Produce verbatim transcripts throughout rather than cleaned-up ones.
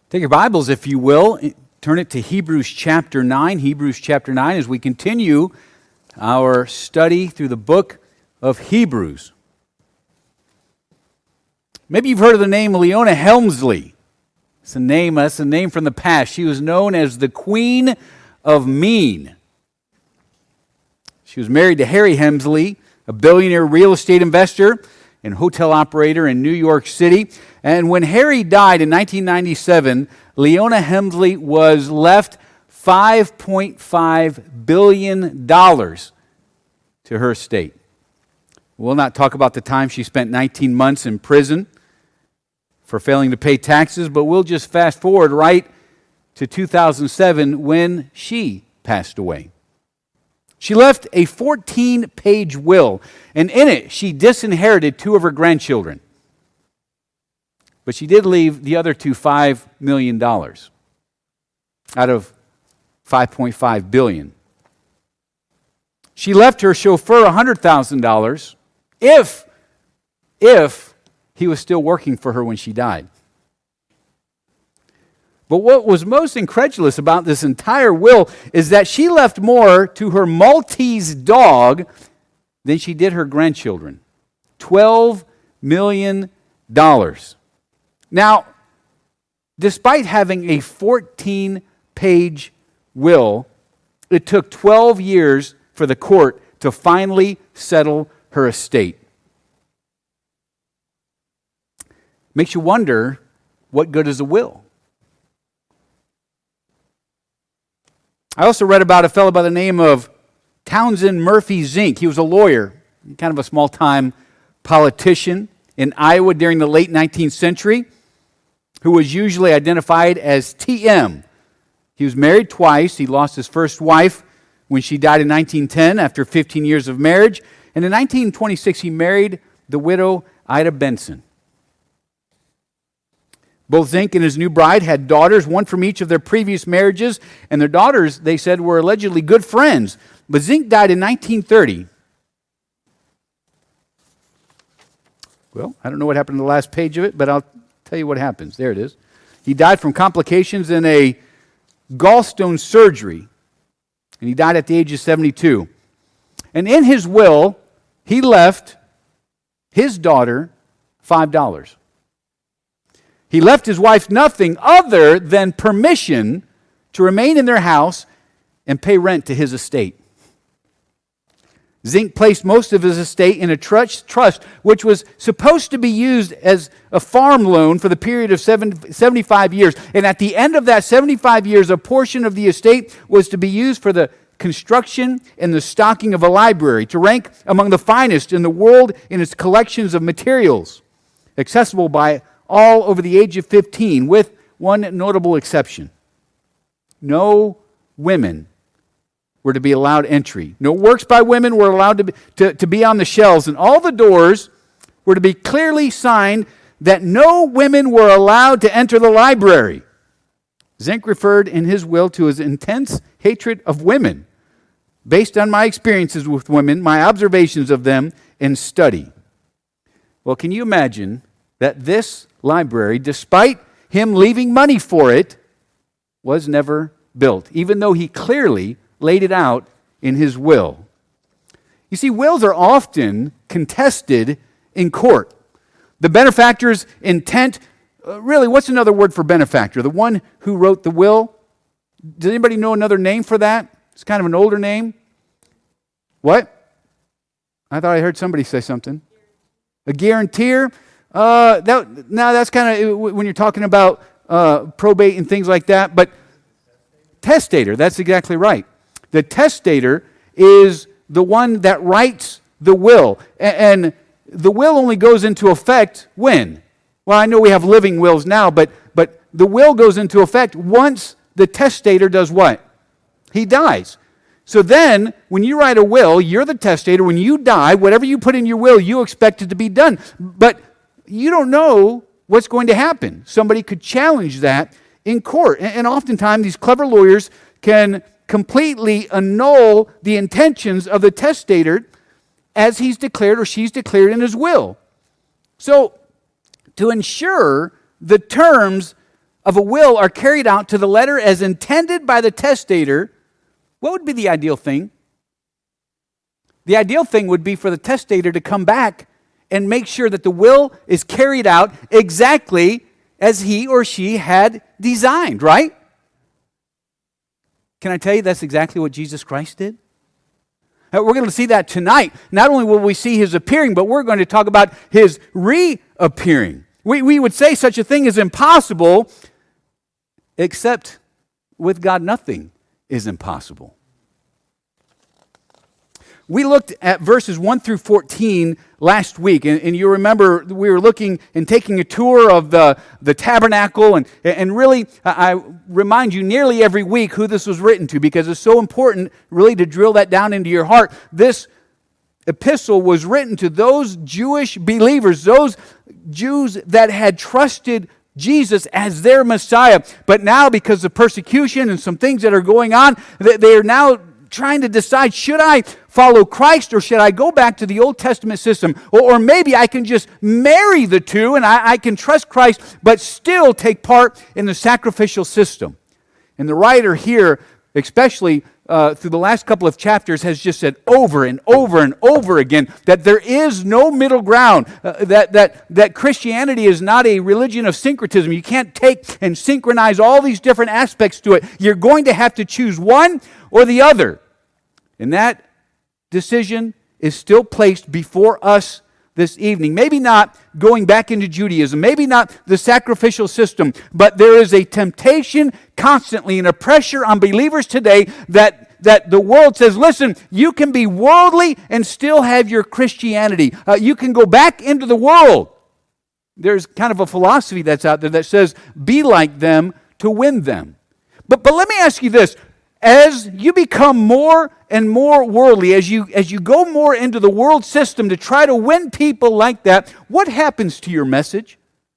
Take your Bibles, if you will, turn it to Hebrews chapter nine. Hebrews chapter nine as we continue our study through the book of Hebrews. Maybe you've heard of the name Leona Helmsley. It's a name, that's a name from the past. She was known as the Queen of Mean. She was married to Harry Helmsley, a billionaire real estate investor and hotel operator in New York City. And when Harry died in nineteen ninety-seven, Leona Helmsley was left five point five billion dollars to her estate. We'll not talk about the time she spent nineteen months in prison for failing to pay taxes, but we'll just fast forward right to two thousand seven when she passed away. She left a fourteen-page will, and in it she disinherited two of her grandchildren. But she did leave the other two five million dollars out of five point five billion dollars. She left her chauffeur one hundred thousand dollars if, if he was still working for her when she died. But what was most incredulous about this entire will is that she left more to her Maltese dog than she did her grandchildren. twelve million dollars. Now, despite having a fourteen-page will, it took twelve years for the court to finally settle her estate. Makes you wonder, what good is a will? I also read about a fellow by the name of Townsend Murphy Zink. He was a lawyer, kind of a small-time politician in Iowa during the late nineteenth century, who was usually identified as T M. He was married twice. He lost his first wife when she died in nineteen ten after fifteen years of marriage. And in nineteen twenty-six, he married the widow Ida Benson. Both Zink and his new bride had daughters, one from each of their previous marriages, and their daughters, they said, were allegedly good friends. But Zink died in nineteen thirty. Well, I don't know what happened to the last page of it, but I'll tell you what happens. There it is. He died from complications in a gallstone surgery, and he died at the age of seventy-two. And in his will, he left his daughter five dollars. He left his wife nothing other than permission to remain in their house and pay rent to his estate. Zink placed most of his estate in a trust, trust which was supposed to be used as a farm loan for the period of seven, seventy-five years. And at the end of that seventy-five years, a portion of the estate was to be used for the construction and the stocking of a library, to rank among the finest in the world in its collections of materials, accessible by all over the age of fifteen, with one notable exception. No women were to be allowed entry. No works by women were allowed to be, to, to be on the shelves, and all the doors were to be clearly signed that no women were allowed to enter the library. Zink referred in his will to his intense hatred of women, based on my experiences with women, my observations of them, and study. Well, can you imagine that this library, despite him leaving money for it, was never built, even though he clearly laid it out in his will? You see, wills are often contested in court. The benefactor's intent, uh, really, what's another word for benefactor? The one who wrote the will? Does anybody know another name for that? It's kind of an older name. What? I thought I heard somebody say something. A guarantor? Uh, that, now that's kind of when you're talking about uh, probate and things like that, but testator, that's exactly right. The testator is the one that writes the will, and, and the will only goes into effect when? Well, I know we have living wills now, but, but the will goes into effect once the testator does what? He dies. So then, when you write a will, you're the testator. When you die, whatever you put in your will, you expect it to be done. But you don't know what's going to happen. Somebody could challenge that in court. And oftentimes, these clever lawyers can completely annul the intentions of the testator as he's declared or she's declared in his will. So, to ensure the terms of a will are carried out to the letter as intended by the testator, what would be the ideal thing? The ideal thing would be for the testator to come back and make sure that the will is carried out exactly as he or she had designed, right? Can I tell you that's exactly what Jesus Christ did? We're going to see that tonight. Not only will we see his appearing, but we're going to talk about his reappearing. We, we would say such a thing is impossible, except with God nothing is impossible. We looked at verses one through fourteen last week, and, and you remember we were looking and taking a tour of the, the tabernacle, and, and really, I remind you nearly every week who this was written to, because it's so important really to drill that down into your heart. This epistle was written to those Jewish believers, those Jews that had trusted Jesus as their Messiah, but now because of persecution and some things that are going on, they are now trying to decide, should I follow Christ or should I go back to the Old Testament system? Or, or maybe I can just marry the two and I, I can trust Christ but still take part in the sacrificial system. And the writer here, especially uh, through the last couple of chapters, has just said over and over and over again that there is no middle ground, uh, that, that, that Christianity is not a religion of syncretism. You can't take and synchronize all these different aspects to it. You're going to have to choose one or the other. And that decision is still placed before us this evening. Maybe not going back into Judaism, maybe not the sacrificial system, but there is a temptation constantly and a pressure on believers today that, that the world says, listen, you can be worldly and still have your Christianity. Uh, you can go back into the world. There's kind of a philosophy that's out there that says, be like them to win them. But, but let me ask you this. As you become more and more worldly, as you, as you go more into the world system to try to win people like that, what happens to your message?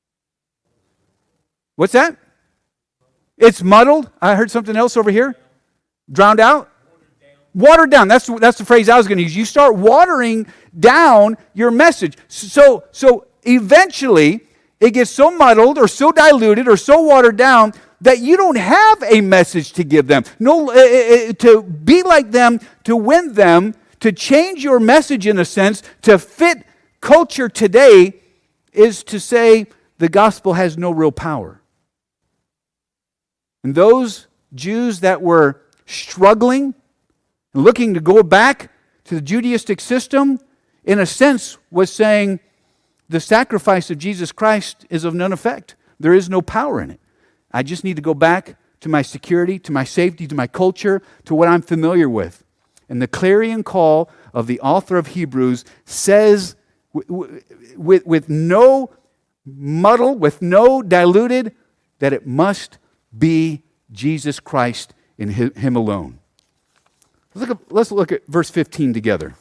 What's that? It's muddled. I heard something else over here. Drowned out? Watered down. That's, that's the phrase I was going to use. You start watering down your message. So, so eventually, it gets so muddled or so diluted or so watered down that you don't have a message to give them. No, uh, uh, to be like them, to win them, to change your message in a sense, to fit culture today is to say the gospel has no real power. And those Jews that were struggling and looking to go back to the Judaistic system, in a sense, was saying the sacrifice of Jesus Christ is of none effect. There is no power in it. I just need to go back to my security, to my safety, to my culture, to what I'm familiar with. And the clarion call of the author of Hebrews says, with, with, with no muddle, with no diluted, that it must be Jesus Christ in Him alone. Let's look at, let's look at verse fifteen together.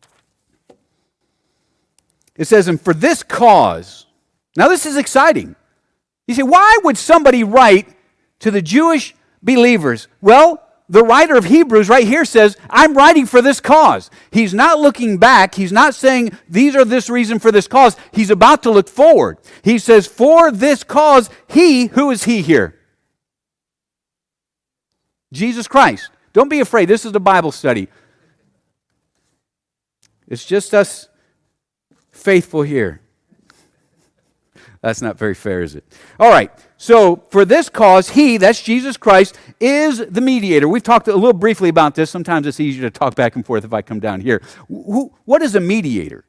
It says, and for this cause, now this is exciting. You say, why would somebody write to the Jewish believers? Well, the writer of Hebrews right here says, I'm writing for this cause. He's not looking back. He's not saying, these are this reason for this cause. He's about to look forward. He says, for this cause, he, who is he here? Jesus Christ. Don't be afraid. This is a Bible study. It's just us faithful here. That's not very fair, is it? All right, so for this cause, he, that's Jesus Christ, is the mediator. We've talked a little briefly about this. Sometimes it's easier to talk back and forth if I come down here. Who, what is a mediator?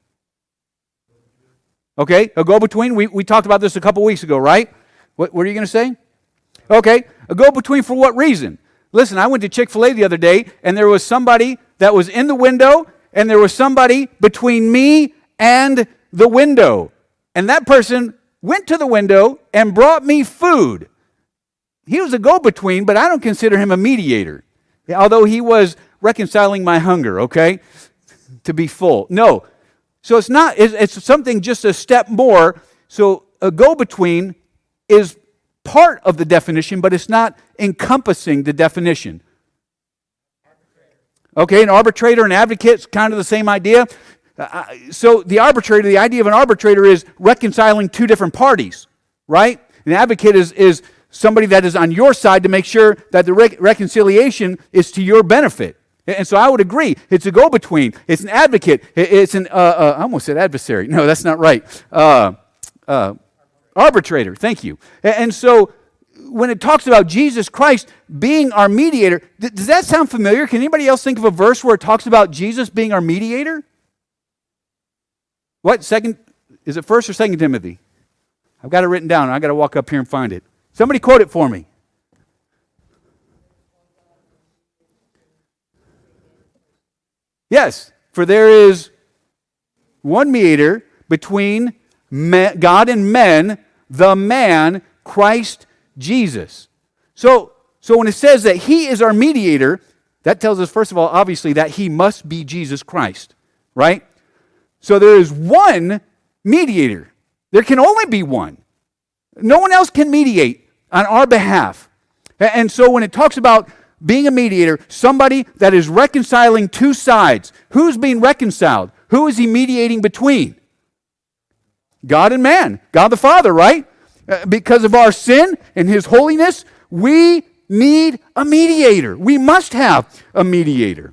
Okay, a go-between. We, we talked about this a couple weeks ago, right? What, what are you going to say? Okay, a go-between for what reason? Listen, I went to Chick-fil-A the other day, and there was somebody that was in the window, and there was somebody between me and the window. And that person went to the window and brought me food. He was a go-between, but I don't consider him a mediator. Although he was reconciling my hunger, okay? To be full. No. So it's not, it's something just a step more. So a go-between is part of the definition, but it's not encompassing the definition. Okay, an arbitrator, an advocate, it's kind of the same idea. Uh, so the arbitrator, the idea of an arbitrator is reconciling two different parties, right? An advocate is, is somebody that is on your side to make sure that the re- reconciliation is to your benefit. And so I would agree. It's a go-between. It's an advocate. It's an, uh, uh, I almost said adversary. No, that's not right. Uh, uh, arbitrator. Thank you. And so when it talks about Jesus Christ being our mediator, th- does that sound familiar? Can anybody else think of a verse where it talks about Jesus being our mediator? What? Second? Is it First or Second Timothy? I've got it written down. I've got to walk up here and find it. Somebody quote it for me. Yes, for there is one mediator between men, God and men, the man, Christ Jesus. So, so when it says that he is our mediator, that tells us, first of all, obviously, that he must be Jesus Christ, right? So there is one mediator. There can only be one. No one else can mediate on our behalf. And so when it talks about being a mediator, somebody that is reconciling two sides. Who's being reconciled? Who is he mediating between? God and man. God the Father, right? Uh, because of our sin and his holiness, we need a mediator. We must have a mediator.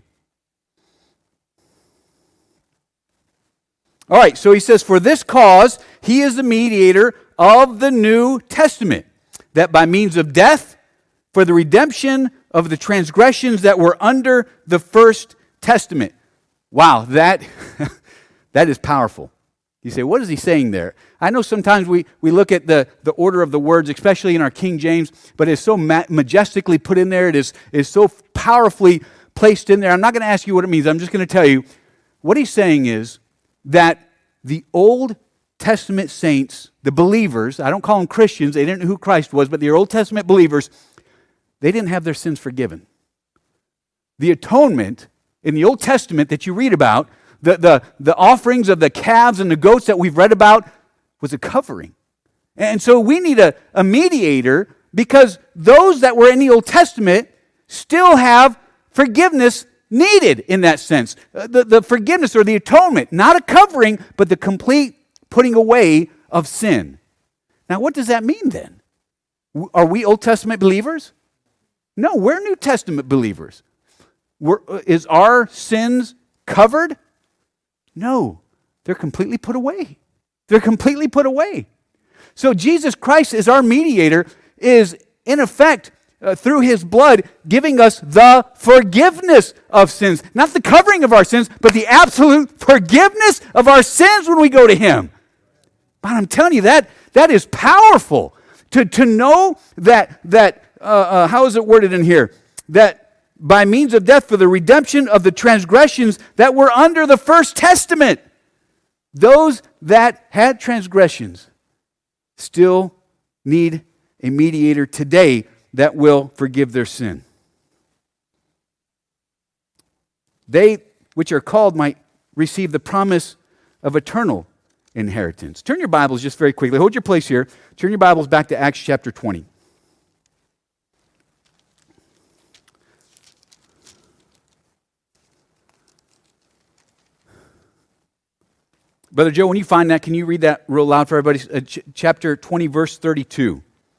All right, so he says, for this cause, he is the mediator of the New Testament, that by means of death, for the redemption of the transgressions that were under the first testament. Wow, that, that is powerful. You say, what is he saying there? I know sometimes we, we look at the, the order of the words, especially in our King James, but it's so ma- majestically put in there. It is, is so powerfully placed in there. I'm not going to ask you what it means. I'm just going to tell you. What he's saying is that the Old Testament saints, the believers, I don't call them Christians, they didn't know who Christ was, but the Old Testament believers, they didn't have their sins forgiven. The atonement in the Old Testament that you read about, the, the, the offerings of the calves and the goats that we've read about, was a covering. And so we need a, a mediator because those that were in the Old Testament still have forgiveness needed in that sense. The, the forgiveness or the atonement, not a covering, but the complete putting away of sin. Now, what does that mean then? Are we Old Testament believers? No, we're New Testament believers. We're, is our sins covered? No, they're completely put away. They're completely put away. So Jesus Christ as our mediator is, in effect, uh, through his blood, giving us the forgiveness of sins. Not the covering of our sins, but the absolute forgiveness of our sins when we go to him. But I'm telling you, that that is powerful. To, to know that, that uh, uh, how is it worded in here? That by means of death for the redemption of the transgressions that were under the first testament. Those that had transgressions still need a mediator today that will forgive their sin. They which are called might receive the promise of eternal inheritance. Turn your Bibles just very quickly. Hold your place here. Turn your Bibles back to Acts chapter twenty. Brother Joe, when you find that, can you read that real loud for everybody? Uh, ch- chapter twenty, verse thirty-two.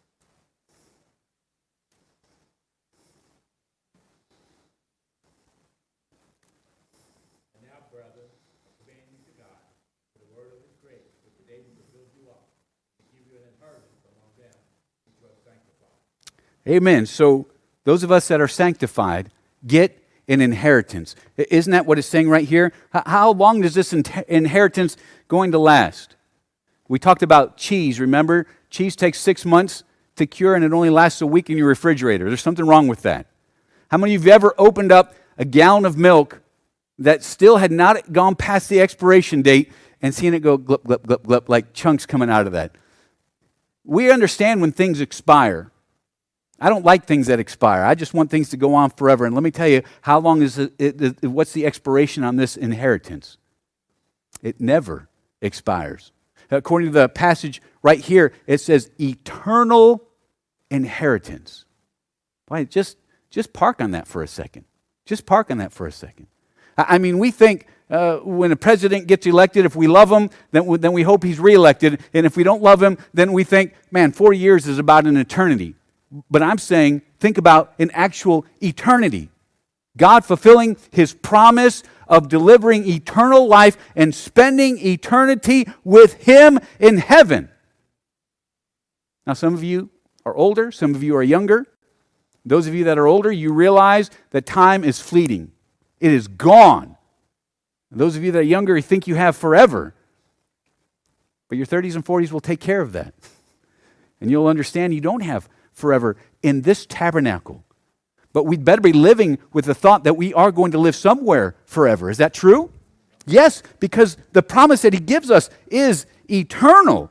And now, brethren, obeying to God, for the word of his grace, which is able to build you up, to give you an inheritance among them which you have sanctified. Amen. So those of us that are sanctified get an inheritance. Isn't that what it's saying right here? How long is this inheritance going to last? We talked about cheese, remember? Cheese takes six months to cure and it only lasts a week in your refrigerator. There's something wrong with that. How many of you have ever opened up a gallon of milk that still had not gone past the expiration date and seen it go glup, glup, glup, glup, like chunks coming out of that? We understand when things expire. I don't like things that expire. I just want things to go on forever. And let me tell you, how long is it, it, it, what's the expiration on this inheritance? It never expires. According to the passage right here, it says eternal inheritance. Why, just, just park on that for a second. Just park on that for a second. I, I mean, we think uh, when a president gets elected, if we love him, then we, then we hope he's reelected. And if we don't love him, then we think, man, four years is about an eternity. But I'm saying, think about an actual eternity. God fulfilling his promise of delivering eternal life and spending eternity with him in heaven. Now, some of you are older, some of you are younger. Those of you that are older, you realize that time is fleeting. It is gone. And those of you that are younger, you think you have forever. But your thirties and forties will take care of that. And you'll understand you don't have forever in this tabernacle. But we'd better be living with the thought that we are going to live somewhere forever. Is that true? Yes, because the promise that he gives us is eternal.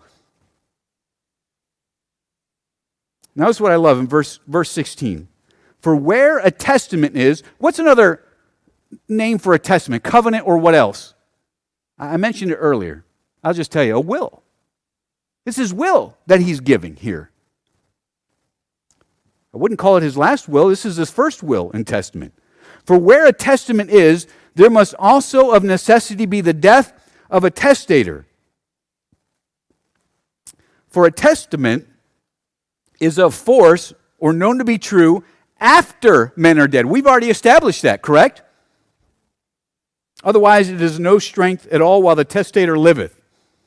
Notice what I love in verse, verse sixteen. For where a testament is, what's another name for a testament? Covenant or what else? I mentioned it earlier. I'll just tell you, a will. It's his will that he's giving here. I wouldn't call it his last will. This is his first will and testament. For where a testament is, there must also of necessity be the death of a testator. For a testament is of force or known to be true after men are dead. We've already established that, correct? Otherwise, it is no strength at all while the testator liveth.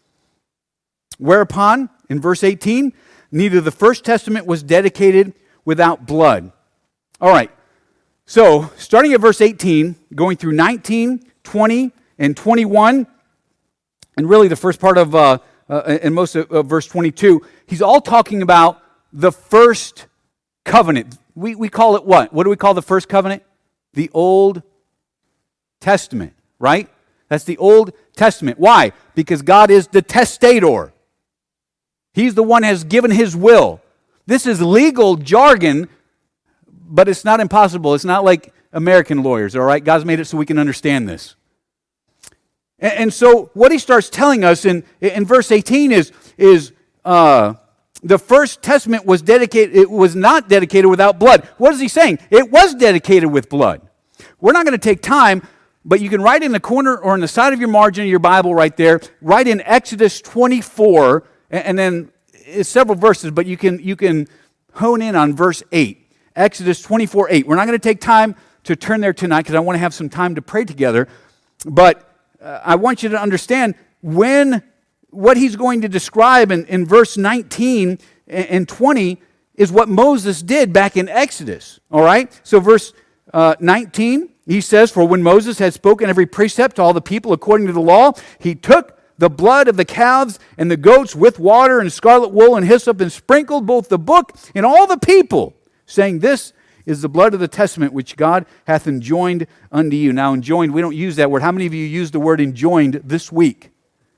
Whereupon, in verse eighteen, neither the first testament was dedicated without blood. All right, so starting at verse eighteen, going through nineteen, twenty, and twenty-one, and really the first part of, uh, uh, and most of uh, verse twenty-two, he's all talking about the first covenant. We, we call it what? What do we call the first covenant? The Old Testament, right? That's the Old Testament. Why? Because God is the testator. He's the one who has given his will. This is legal jargon, but it's not impossible. It's not like American lawyers, all right? God's made it so we can understand this. And, and so what he starts telling us in, in verse eighteen is, is uh, the first testament was dedicated, it was not dedicated without blood. What is he saying? It was dedicated with blood. We're not going to take time, but you can write in the corner or on the side of your margin of your Bible right there, write in Exodus twenty-four, and, and then it's several verses, but you can, you can hone in on verse eight. Exodus twenty-four, eight. We're not going to take time to turn there tonight because I want to have some time to pray together, but uh, I want you to understand when what he's going to describe in, in verse nineteen and twenty is what Moses did back in Exodus. All right? So verse uh, nineteen, he says, for when Moses had spoken every precept to all the people according to the law, he took the blood of the calves and the goats with water and scarlet wool and hyssop and sprinkled both the book and all the people, saying, this is the blood of the testament which God hath enjoined unto you. Now, enjoined, we don't use that word. How many of you used the word enjoined this week?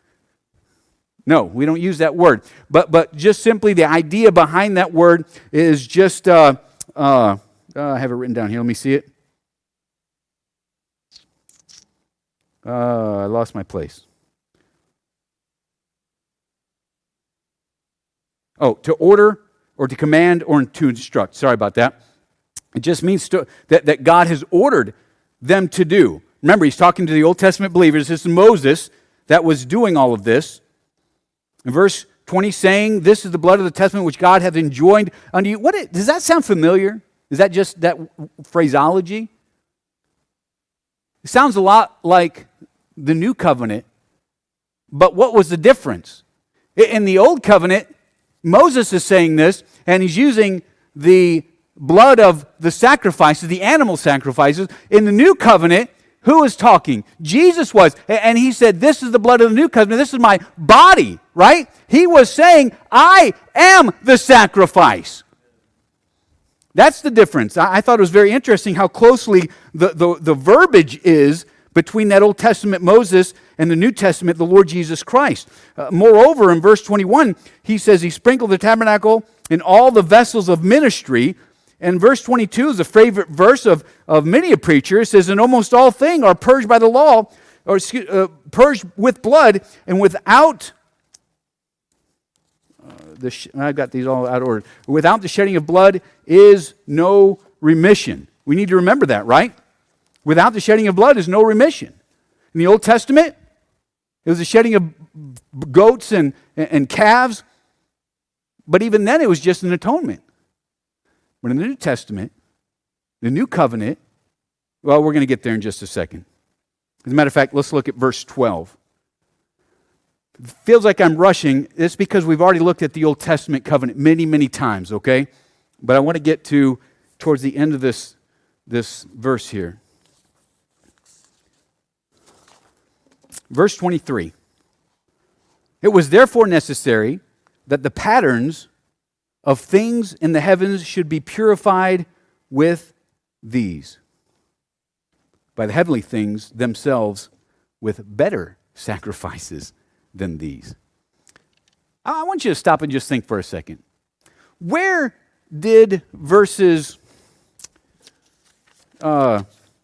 No, we don't use that word. But but just simply the idea behind that word is just, uh, uh, uh, I have it written down here. Let me see it. Uh, I lost my place. Oh, to order or to command or to instruct. Sorry about that. It just means to, that, that God has ordered them to do. Remember, he's talking to the Old Testament believers. This is Moses that was doing all of this. In verse twenty, saying, this is the blood of the testament which God hath enjoined unto you. What it, does that sound familiar? Is that just that phraseology? It sounds a lot like the new covenant, but what was the difference? In the old covenant, Moses is saying this, and he's using the blood of the sacrifices, the animal sacrifices. In the new covenant, who is talking? Jesus was. And he said, this is the blood of the new covenant. This is my body, right? He was saying, I am the sacrifice. That's the difference. I thought it was very interesting how closely the, the, the verbiage is between that Old Testament Moses and the New Testament, the Lord Jesus Christ. Uh, moreover, in verse twenty-one, he says he sprinkled the tabernacle in all the vessels of ministry. And verse twenty-two is a favorite verse of, of many a preacher. It says, and almost all things are purged by the law, or excuse, uh, purged with blood, and without, uh, the sh- I've got these all out of order. Without the shedding of blood is no remission. We need to remember that, right? Without the shedding of blood is no remission. In the Old Testament, it was the shedding of goats and, and calves, but even then it was just an atonement. But in the New Testament, the New Covenant, well, we're going to get there in just a second. As a matter of fact, let's look at verse twelve. It feels like I'm rushing. It's because we've already looked at the Old Testament covenant many, many times, okay? But I want to get to towards the end of this, this verse here. Verse twenty-three. It was therefore necessary that the patterns of things in the heavens should be purified with these, by the heavenly things themselves with better sacrifices than these. I want you to stop and just think for a second. Where did verses uh,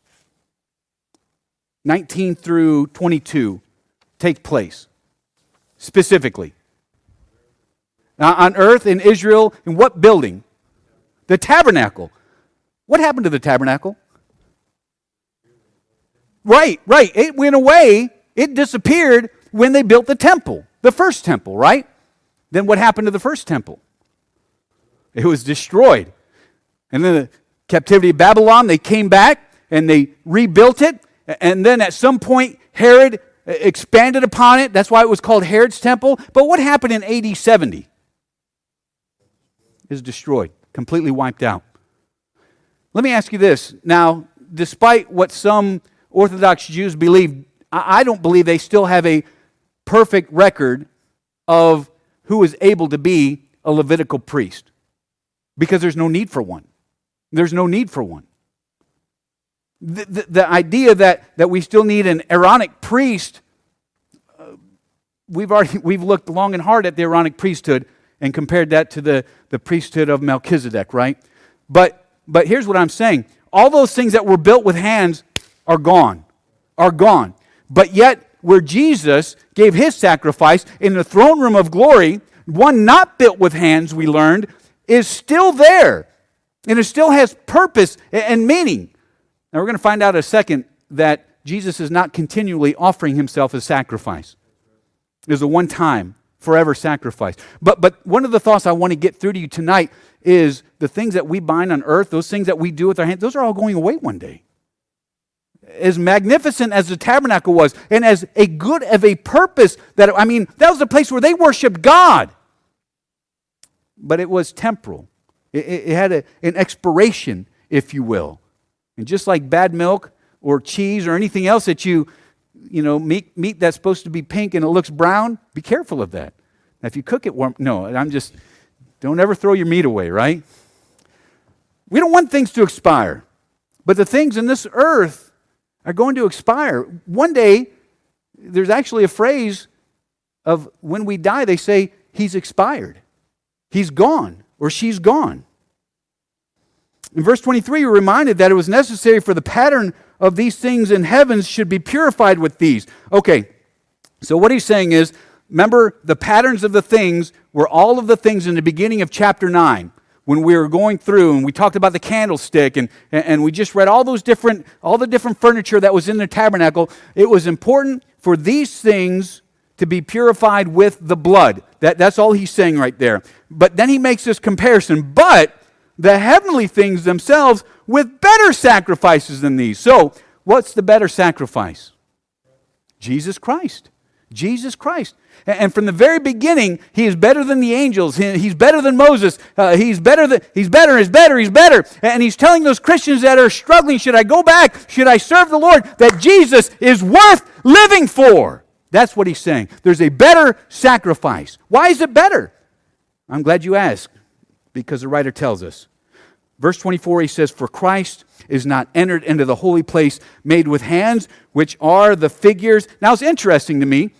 nineteen through twenty-two take place specifically? Now, on earth, in Israel, in what building? The tabernacle. What happened to the tabernacle? Right, right. It went away. It disappeared when they built the temple, the first temple, right? Then what happened to the first temple? It was destroyed. And then the captivity of Babylon, they came back and they rebuilt it. And then at some point, Herod expanded upon it. That's why it was called Herod's temple. But what happened in A D seventy? It was destroyed, completely wiped out. Let me ask you this. Now, despite what some Orthodox Jews believe, I don't believe they still have a perfect record of who is able to be a Levitical priest, because there's no need for one. There's no need for one. The, the, the idea that, that we still need an Aaronic priest, uh, we've already we've looked long and hard at the Aaronic priesthood and compared that to the, the priesthood of Melchizedek, right? But but here's what I'm saying. All those things that were built with hands are gone, are gone. But yet, where Jesus gave his sacrifice in the throne room of glory, one not built with hands, we learned, is still there. And it still has purpose and meaning. Now, we're going to find out in a second that Jesus is not continually offering himself as sacrifice. It is a one-time, forever sacrifice. But, but one of the thoughts I want to get through to you tonight is the things that we bind on earth, those things that we do with our hands, those are all going away one day. As magnificent as the tabernacle was, and as a good of a purpose, that I mean, that was the place where they worshiped God. But it was temporal. It, it had a, an expiration, if you will. And just like bad milk or cheese or anything else that you, you know, meat, meat that's supposed to be pink and it looks brown, be careful of that. Now, if you cook it warm, no, I'm just, don't ever throw your meat away, right? We don't want things to expire. But the things in this earth are going to expire. One day, there's actually a phrase of when we die, they say, he's expired. He's gone, or she's gone. In verse twenty-three, we're reminded that it was necessary for the pattern of these things in heavens should be purified with these. Okay, so what he's saying is, remember, the patterns of the things were all of the things in the beginning of chapter nine. When we were going through and we talked about the candlestick and, and we just read all those different, all the different furniture that was in the tabernacle, it was important for these things to be purified with the blood. That, that's all he's saying right there. But then he makes this comparison. But the heavenly things themselves with better sacrifices than these. So, what's the better sacrifice? Jesus Christ. Jesus Christ. And from the very beginning, he is better than the angels. He's better than Moses. Uh, he's better than he's better. He's better. He's better. And he's telling those Christians that are struggling, should I go back? Should I serve the Lord? That Jesus is worth living for. That's what he's saying. There's a better sacrifice. Why is it better? I'm glad you asked, because the writer tells us. Verse twenty-four, he says, "For Christ is not entered into the holy place made with hands, which are the figures." Now, it's interesting to me.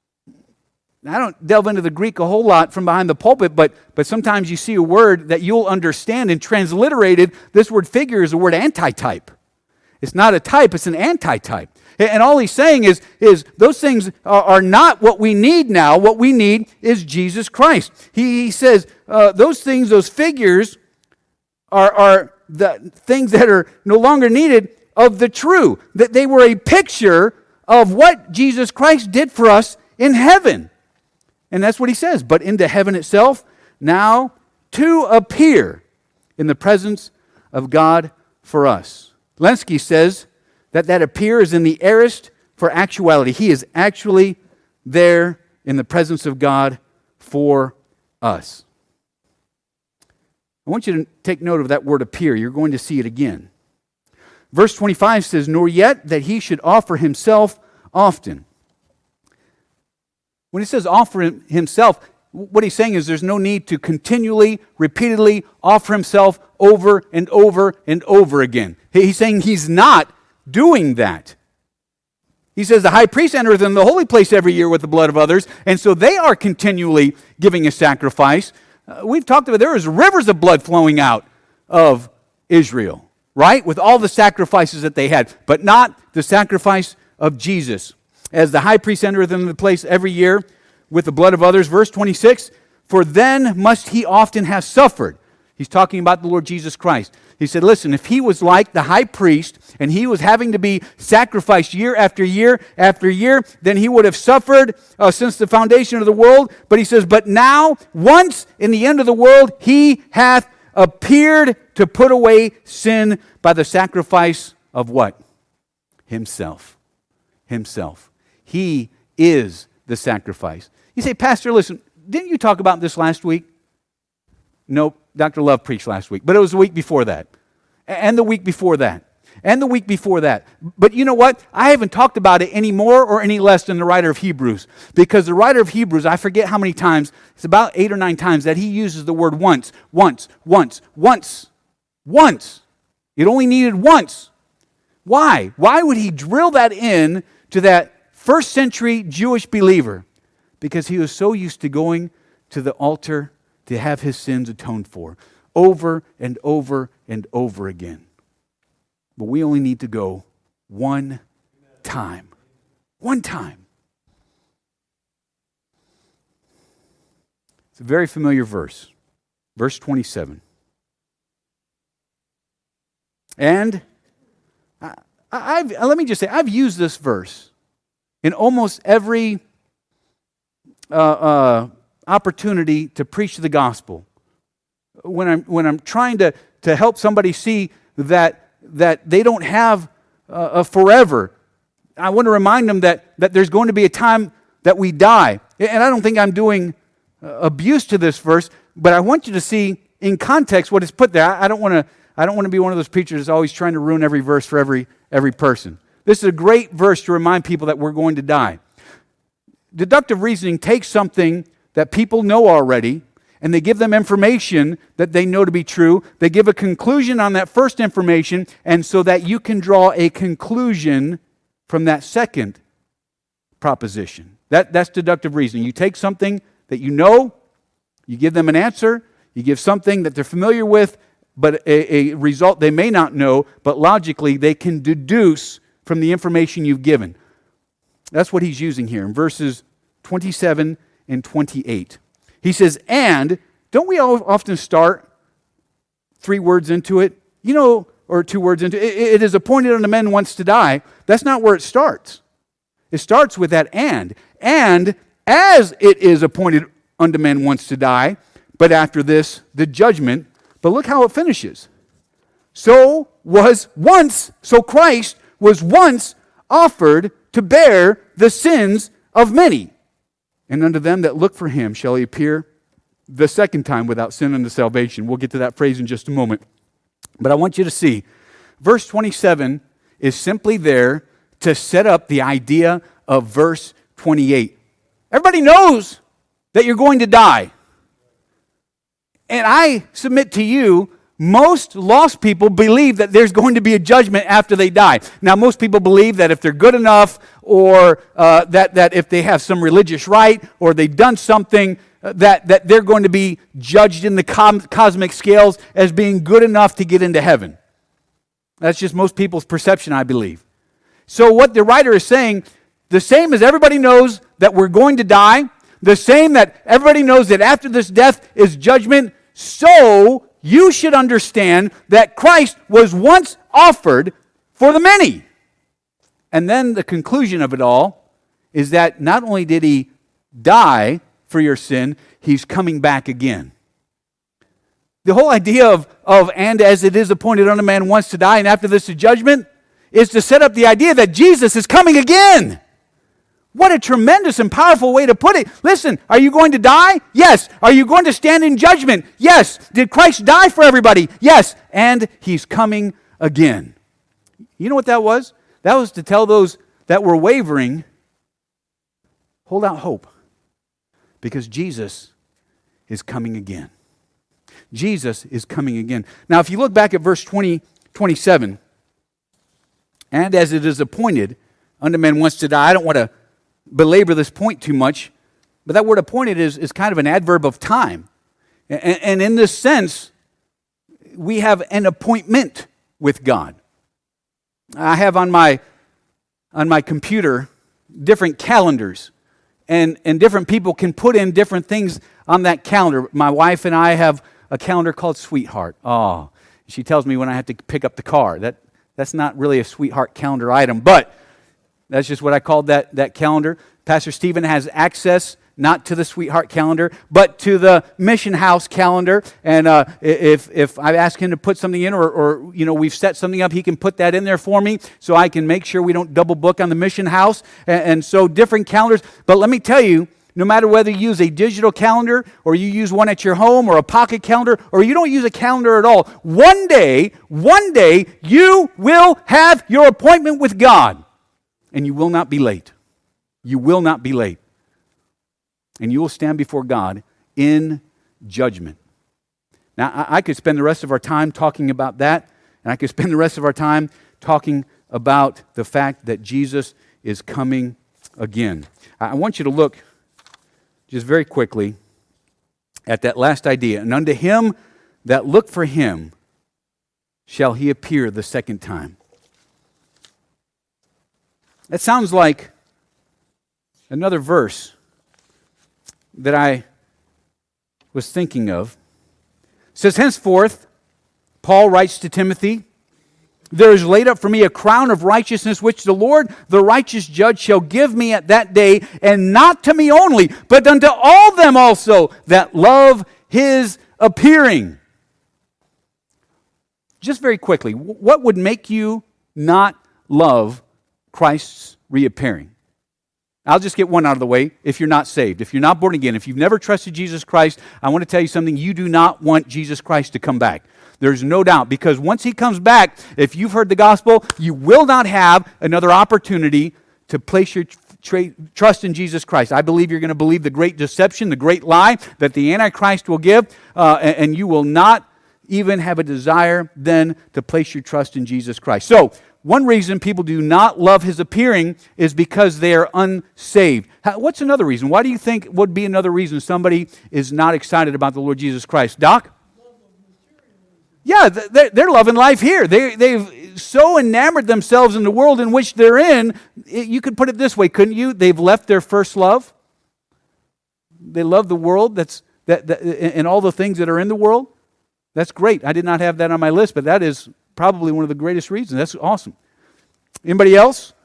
I don't delve into the Greek a whole lot from behind the pulpit, but, but sometimes you see a word that you'll understand, and transliterated, this word figure is the word antitype. It's not a type, it's an antitype. And all he's saying is, is those things are, are not what we need now. What we need is Jesus Christ. He, he says uh, those things, those figures, are, are the things that are no longer needed of the true. That they were a picture of what Jesus Christ did for us in heaven. And that's what he says. But into heaven itself, now to appear in the presence of God for us. Lenski says that that appear is in the aorist for actuality. He is actually there in the presence of God for us. I want you to take note of that word appear. You're going to see it again. Verse twenty-five says, nor yet that he should offer himself often. When he says offer himself, what he's saying is there's no need to continually, repeatedly offer himself over and over and over again. He's saying he's not doing that. He says the high priest entereth in the holy place every year with the blood of others, and so they are continually giving a sacrifice. Uh, we've talked about there is rivers of blood flowing out of Israel, right? With all the sacrifices that they had, but not the sacrifice of Jesus. As the high priest entereth into the place every year with the blood of others. Verse twenty-six, for then must he often have suffered. He's talking about the Lord Jesus Christ. He said, listen, if he was like the high priest and he was having to be sacrificed year after year after year, then he would have suffered uh, since the foundation of the world. But he says, but now, once in the end of the world, he hath appeared to put away sin by the sacrifice of what? Himself. Himself. He is the sacrifice. You say, Pastor, listen, didn't you talk about this last week? Nope, Doctor Love preached last week, but it was the week before that, and the week before that, and the week before that. But you know what? I haven't talked about it any more or any less than the writer of Hebrews, because the writer of Hebrews, I forget how many times, it's about eight or nine times that he uses the word once, once, once, once, once. It only needed once. Why? Why would he drill that in to that first century Jewish believer? Because he was so used to going to the altar to have his sins atoned for over and over and over again. But we only need to go one time. One time. It's a very familiar verse. Verse twenty-seven. And I, I've, let me just say, I've used this verse in almost every uh, uh, opportunity to preach the gospel. When I'm when I'm trying to, to help somebody see that that they don't have uh, a forever, I want to remind them that that there's going to be a time that we die. And I don't think I'm doing uh, abuse to this verse, but I want you to see in context what is put there. I, I don't want to I don't want to be one of those preachers that's always trying to ruin every verse for every every person. This is a great verse to remind people that we're going to die. Deductive reasoning takes something that people know already, and they give them information that they know to be true. They give a conclusion on that first information, and so that you can draw a conclusion from that second proposition. That, that's deductive reasoning. You take something that you know, you give them an answer, you give something that they're familiar with, but a, a result they may not know, but logically they can deduce from the information you've given. That's what he's using here in verses twenty-seven and twenty-eight. He says, and, don't we all often start three words into it? You know, or two words into it. It is appointed unto men once to die. That's not where it starts. It starts with that and. And as it is appointed unto men once to die, but after this, the judgment. But look how it finishes. So was once, so Christ was once offered to bear the sins of many. And unto them that look for him shall he appear the second time without sin unto salvation. We'll get to that phrase in just a moment. But I want you to see, verse twenty-seven is simply there to set up the idea of verse twenty-eight. Everybody knows that you're going to die. And I submit to you, most lost people believe that there's going to be a judgment after they die. Now, most people believe that if they're good enough, or uh, that, that if they have some religious rite, or they've done something, uh, that, that they're going to be judged in the com- cosmic scales as being good enough to get into heaven. That's just most people's perception, I believe. So what the writer is saying, the same as everybody knows that we're going to die, the same that everybody knows that after this death is judgment, so you should understand that Christ was once offered for the many. And then the conclusion of it all is that not only did he die for your sin, he's coming back again. The whole idea of, of and as it is appointed unto man once to die, and after this the judgment, is to set up the idea that Jesus is coming again. What a tremendous and powerful way to put it. Listen, are you going to die? Yes. Are you going to stand in judgment? Yes. Did Christ die for everybody? Yes. And he's coming again. You know what that was? That was to tell those that were wavering, hold out hope, because Jesus is coming again. Jesus is coming again. Now, if you look back at verse twenty, twenty-seven, and as it is appointed unto men once to die, I don't want to belabor this point too much, but that word appointed is, is kind of an adverb of time. And, and in this sense, we have an appointment with God. I have on my on my computer different calendars, and, and different people can put in different things on that calendar. My wife and I have a calendar called Sweetheart. Oh, she tells me when I have to pick up the car. That that's not really a Sweetheart calendar item, but that's just what I called that, that calendar. Pastor Stephen has access not to the Sweetheart calendar, but to the Mission House calendar. And uh, if if I ask him to put something in, or, or you know we've set something up, he can put that in there for me, so I can make sure we don't double book on the Mission House. And, and so different calendars. But let me tell you, no matter whether you use a digital calendar, or you use one at your home, or a pocket calendar, or you don't use a calendar at all, one day, one day, you will have your appointment with God. And you will not be late. You will not be late. And you will stand before God in judgment. Now, I, I could spend the rest of our time talking about that, and I could spend the rest of our time talking about the fact that Jesus is coming again. I, I want you to look just very quickly at that last idea. And unto him that look for him shall he appear the second time. That sounds like another verse that I was thinking of. It says, henceforth, Paul writes to Timothy, there is laid up for me a crown of righteousness, which the Lord, the righteous judge, shall give me at that day, and not to me only, but unto all them also that love his appearing. Just very quickly, what would make you not love Christ's reappearing? I'll just get one out of the way. If you're not saved, if you're not born again, if you've never trusted Jesus Christ, I want to tell you something. You do not want Jesus Christ to come back. There's no doubt, because once he comes back, if you've heard the gospel, you will not have another opportunity to place your tra- trust in Jesus Christ. I believe you're going to believe the great deception, the great lie that the Antichrist will give, uh, and, and you will not even have a desire then to place your trust in Jesus Christ. So, one reason people do not love his appearing is because they are unsaved. How, what's another reason? Why do you think would be another reason somebody is not excited about the Lord Jesus Christ? Doc? Yeah, they're, they're loving life here. They, they've so enamored themselves in the world in which they're in. You could put it this way, couldn't you? They've left their first love. They love the world that's that, that and all the things that are in the world. That's great. I did not have that on my list, but that is probably one of the greatest reasons. That's awesome. Anybody else?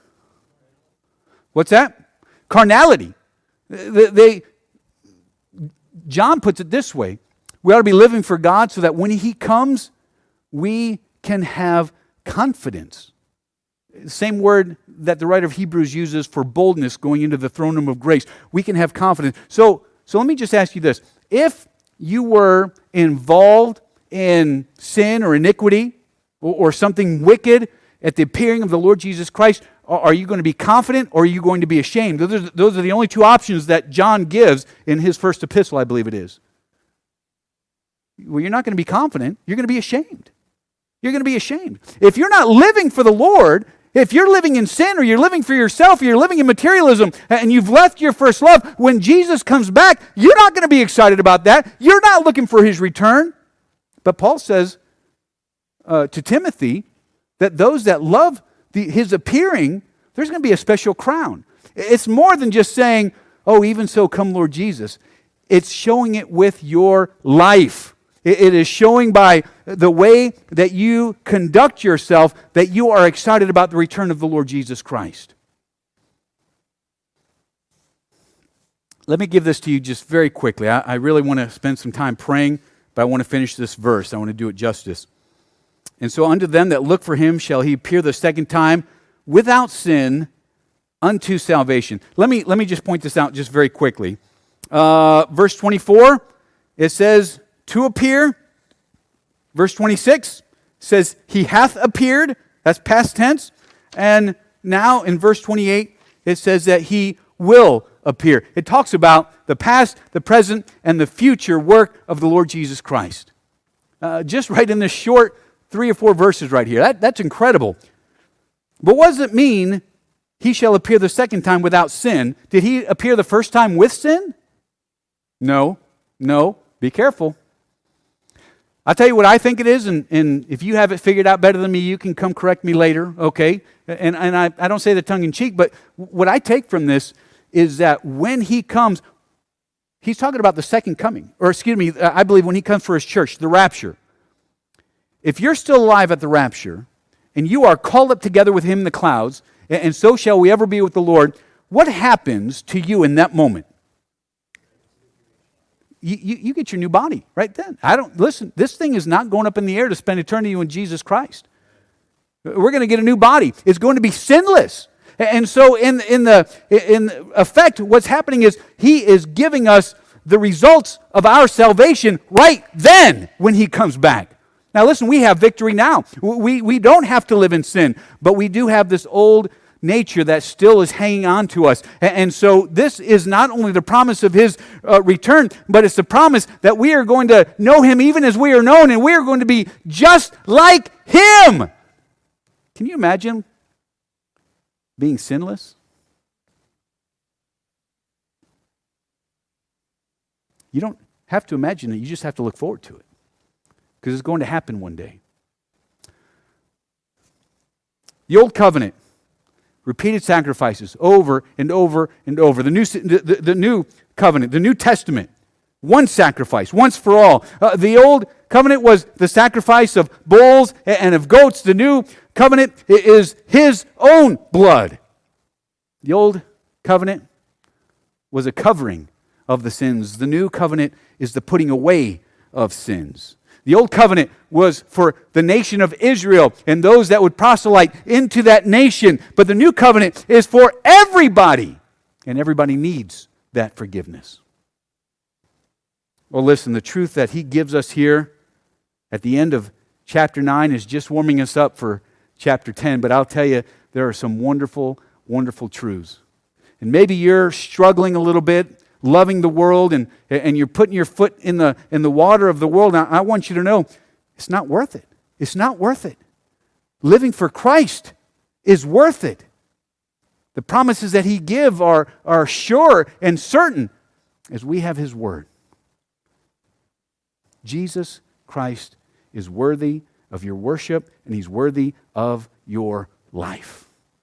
What's that? Carnality. They, they, John puts it this way. We ought to be living for God so that when he comes, we can have confidence. Same word that the writer of Hebrews uses for boldness going into the throne room of grace. We can have confidence. So, so let me just ask you this. If you were involved in sin or iniquity, or something wicked at the appearing of the Lord Jesus Christ, are you going to be confident, or are you going to be ashamed? Those are, those are the only two options that John gives in his first epistle, I believe it is. Well, you're not going to be confident. You're going to be ashamed. You're going to be ashamed. If you're not living for the Lord, if you're living in sin, or you're living for yourself, or you're living in materialism, and you've left your first love, when Jesus comes back, you're not going to be excited about that. You're not looking for his return. But Paul says, Uh, to Timothy, that those that love the, his appearing, there's going to be a special crown. It's more than just saying, oh, even so, come Lord Jesus. It's showing it with your life. It, it is showing by the way that you conduct yourself that you are excited about the return of the Lord Jesus Christ. Let me give this to you just very quickly. I, I really want to spend some time praying, but I want to finish this verse. I want to do it justice. And so unto them that look for him shall he appear the second time without sin unto salvation. Let me, let me just point this out just very quickly. Uh, verse twenty-four, it says to appear. Verse twenty-six says he hath appeared. That's past tense. And now in verse twenty-eight, it says that he will appear. It talks about the past, the present, and the future work of the Lord Jesus Christ. Uh, just right in this short three or four verses right here. That, that's incredible. But what does it mean, he shall appear the second time without sin? Did he appear the first time with sin? No. No. Be careful. I'll tell you what I think it is, and, and if you have it figured out better than me, you can come correct me later, okay? And, and I, I don't say that tongue in cheek, but what I take from this is that when he comes, he's talking about the second coming. Or excuse me, I believe when he comes for his church, the rapture. If you're still alive at the rapture, and you are called up together with him in the clouds, and, and so shall we ever be with the Lord, what happens to you in that moment? You, you, you get your new body right then. I don't, listen, this thing is not going up in the air to spend eternity in Jesus Christ. We're going to get a new body. It's going to be sinless. And so in, in, the, in effect, what's happening is he is giving us the results of our salvation right then when he comes back. Now listen, we have victory now. We, we don't have to live in sin, but we do have this old nature that still is hanging on to us. And so this is not only the promise of his uh, return, but it's the promise that we are going to know him even as we are known, and we are going to be just like him. Can you imagine being sinless? You don't have to imagine it. You just have to look forward to it, because it's going to happen one day. The old covenant, repeated sacrifices over and over and over. The new, the, the, the new covenant, the New Testament, one sacrifice, once for all. Uh, the old covenant was the sacrifice of bulls and of goats. The new covenant is his own blood. The old covenant was a covering of the sins. The new covenant is the putting away of sins. The old covenant was for the nation of Israel and those that would proselyte into that nation. But the new covenant is for everybody. And everybody needs that forgiveness. Well, listen, the truth that he gives us here at the end of chapter nine is just warming us up for chapter ten. But I'll tell you, there are some wonderful, wonderful truths. And maybe you're struggling a little bit, loving the world, and, and you're putting your foot in the, in the water of the world. Now, I want you to know, it's not worth it. It's not worth it. Living for Christ is worth it. The promises that he gives are, are sure and certain as we have his word. Jesus Christ is worthy of your worship, and he's worthy of your life.